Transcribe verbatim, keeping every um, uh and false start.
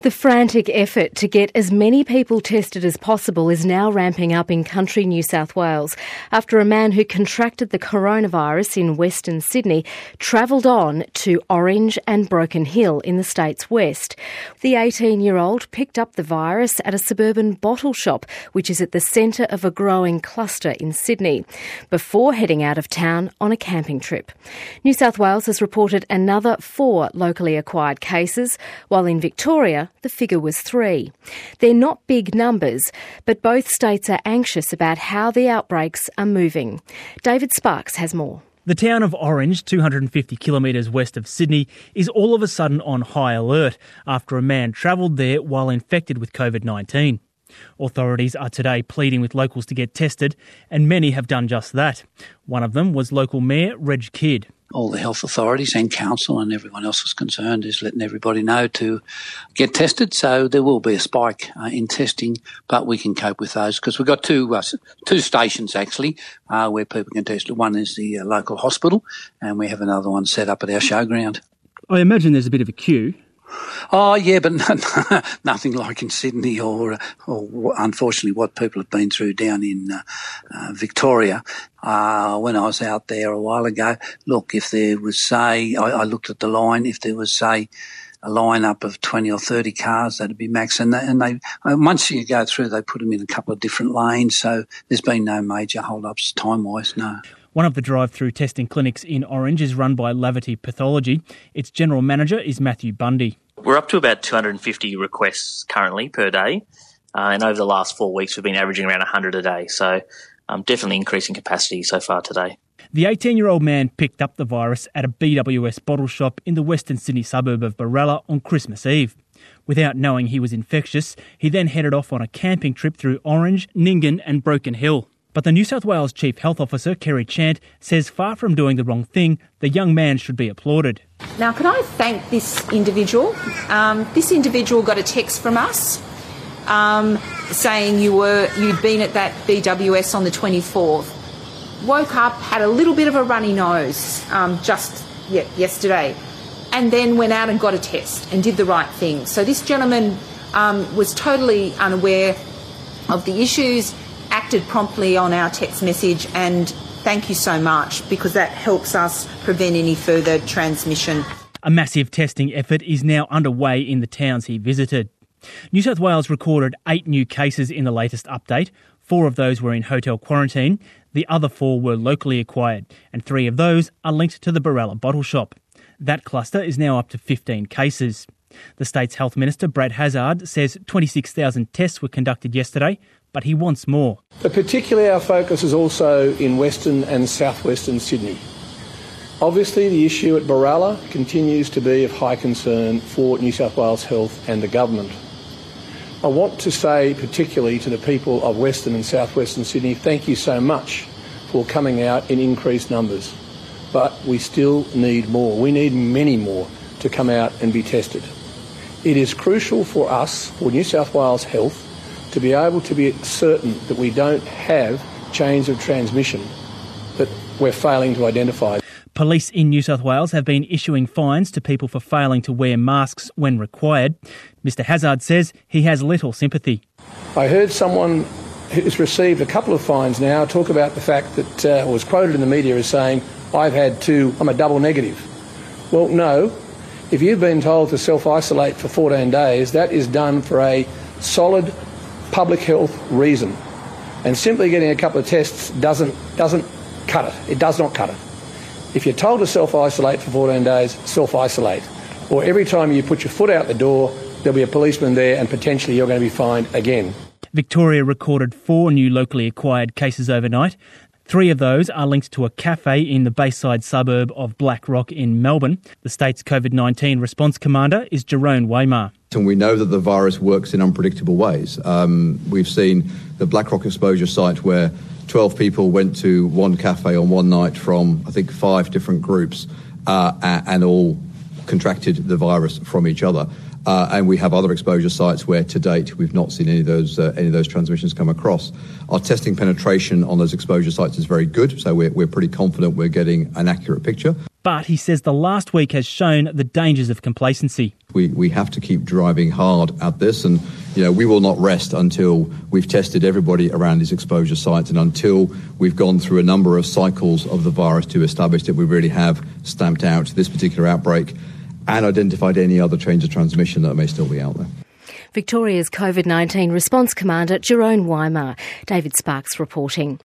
The frantic effort to get as many people tested as possible is now ramping up in country New South Wales after a man who contracted the coronavirus in Western Sydney travelled on to Orange and Broken Hill in the state's west. The eighteen-year-old picked up the virus at a suburban bottle shop, which is at the centre of a growing cluster in Sydney, before heading out of town on a camping trip. New South Wales has reported another four locally acquired cases, while in Victoria the figure was three. They're not big numbers, but both states are anxious about how the outbreaks are moving. David Sparks has more. The town of Orange, two hundred fifty kilometres west of Sydney, is all of a sudden on high alert after a man travelled there while infected with covid nineteen. Authorities are today pleading with locals to get tested, and many have done just that. One of them was local Mayor Reg Kidd. All the health authorities and council and everyone else is concerned is letting everybody know to get tested. So there will be a spike uh, in testing, but we can cope with those because we've got two uh, two stations actually uh, where people can test. One is the uh, local hospital, and we have another one set up at our showground. I imagine there's a bit of a queue. Oh, yeah, but nothing like in Sydney or, or unfortunately what people have been through down in uh, uh, Victoria. Uh, when I was out there a while ago, look, if there was, say, I, I looked at the line, if there was, say, a lineup of twenty or thirty cars, that'd be max. And they, and they, once you go through, they put them in a couple of different lanes. So there's been no major hold-ups time-wise, no. One of the drive-through testing clinics in Orange is run by Lavity Pathology. Its general manager is Matthew Bundy. We're up to about two hundred fifty requests currently per day, uh, and over the last four weeks we've been averaging around one hundred a day, so um, definitely increasing capacity so far today. The eighteen-year-old man picked up the virus at a B W S bottle shop in the Western Sydney suburb of Barella on Christmas Eve. Without knowing he was infectious, he then headed off on a camping trip through Orange, Nyngan and Broken Hill. But the New South Wales Chief Health Officer, Kerry Chant, says far from doing the wrong thing, the young man should be applauded. Now, can I thank this individual? Um, this individual got a text from us um, saying you were, you'd been at that B W S on the twenty-fourth. Woke up, had a little bit of a runny nose um, just yeah, yesterday, and then went out and got a test and did the right thing. So this gentleman um, was totally unaware of the issues, acted promptly on our text message, and thank you so much because that helps us prevent any further transmission. A massive testing effort is now underway in the towns he visited. New South Wales recorded eight new cases in the latest update. Four of those were in hotel quarantine. The other four were locally acquired, and three of those are linked to the Barella bottle shop. That cluster is now up to fifteen cases. The state's Health Minister, Brad Hazzard, says twenty-six thousand tests were conducted yesterday, but he wants more. But particularly our focus is also in Western and Southwestern Sydney. Obviously the issue at Barella continues to be of high concern for New South Wales Health and the government. I want to say particularly to the people of Western and Southwestern Sydney, thank you so much for coming out in increased numbers. But we still need more. We need many more to come out and be tested. It is crucial for us, for New South Wales Health, to be able to be certain that we don't have chains of transmission that we're failing to identify. Police in New South Wales have been issuing fines to people for failing to wear masks when required. Mister Hazzard says he has little sympathy. I heard someone who's received a couple of fines now talk about the fact that uh, was quoted in the media as saying, I've had two, I'm a double negative. Well, no. If you've been told to self-isolate for fourteen days, that is done for a solid public health reason. And simply getting a couple of tests doesn't doesn't cut it. It does not cut it. If you're told to self-isolate for fourteen days, self-isolate. Or every time you put your foot out the door, there'll be a policeman there and potentially you're going to be fined again. Victoria recorded four new locally acquired cases overnight. Three of those are linked to a cafe in the Bayside suburb of Blackrock in Melbourne. The state's covid nineteen response commander is Jerome Waymar. And we know that the virus works in unpredictable ways. Um, we've seen the Blackrock exposure site where twelve people went to one cafe on one night from, I think, five different groups uh, and all contracted the virus from each other. Uh, and we have other exposure sites where, to date, we've not seen any of those uh, any of those transmissions come across. Our testing penetration on those exposure sites is very good, so we're, we're pretty confident we're getting an accurate picture. But he says the last week has shown the dangers of complacency. We we have to keep driving hard at this, and you know we will not rest until we've tested everybody around these exposure sites and until we've gone through a number of cycles of the virus to establish that we really have stamped out this particular outbreak and identified any other chains of transmission that may still be out there. Victoria's COVID nineteen response commander, Jerome Weimar. David Sparks reporting.